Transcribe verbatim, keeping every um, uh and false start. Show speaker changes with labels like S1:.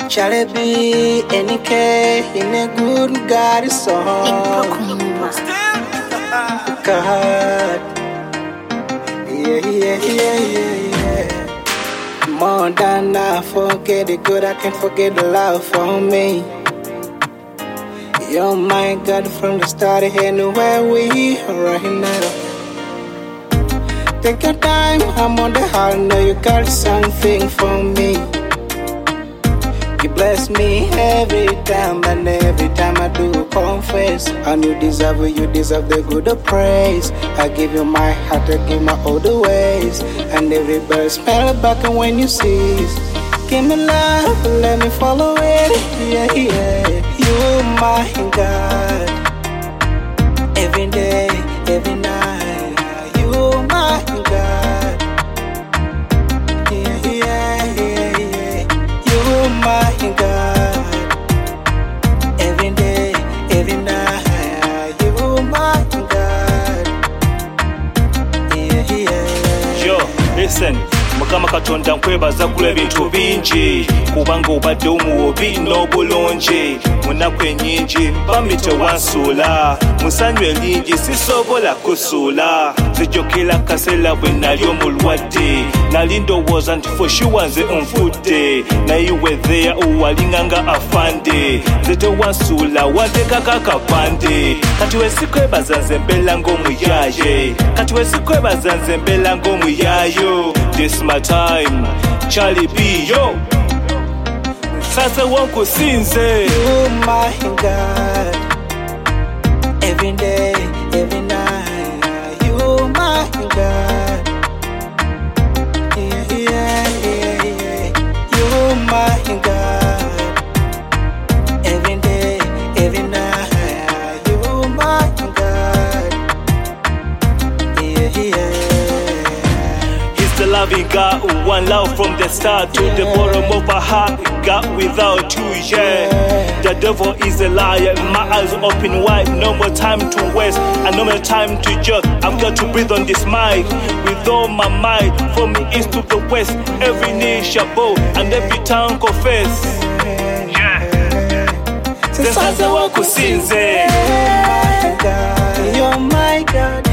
S1: Chalebi, N K, in a good God song. God, yeah, yeah, yeah, yeah, yeah. More than I forget the good, I can't forget the love for me. You're my God from the start, anywhere we are right now. Take your time, I'm on the high, know you got something for me. You bless me every time, and every time I do confess, and you deserve it, you deserve the good of praise. I give you my heart, I give my all the ways, and every bird smell back when you cease. Give me love, let me follow it, yeah, yeah. You my God, every day, every night. You my God, yeah, yeah, yeah, yeah. You my God, every day, every night. You my God, yeah, yeah.
S2: Yo, listen. Mukama Katonda nkwebaza kula ebintu bingi kubanga obadde omuwobi n'obulungi munaku ennyingi bambi tewansuula musanyu eringi sisobola kusuula zijjukira kaseera bwe nali omulwadde nali ndowooza nti foshiwa nze nfudde naye iwe there owalinga nga afande nze tewansuula wanteekako akapande kati wesikwebaza nze mbeera ng'omuyaaye kati wesikwebaza nze mbeera ng'omuyaayo. This my time, Charlie B, yo. Sasa wangu sinze.
S1: You my God, every day, every night. You my God, yeah, yeah, yeah, yeah. You my God, every day, every night. You my God, yeah, yeah.
S2: The loving God, one love from the start to the bottom of our heart. God without you, yeah. The devil is a liar. My eyes open wide, no more time to waste, and no more time to judge. I've got to breathe on this mic with all my might. From the east to the west, every knee shall bow and every tongue confess. Yeah. Since I walk with sins,
S1: you're my God.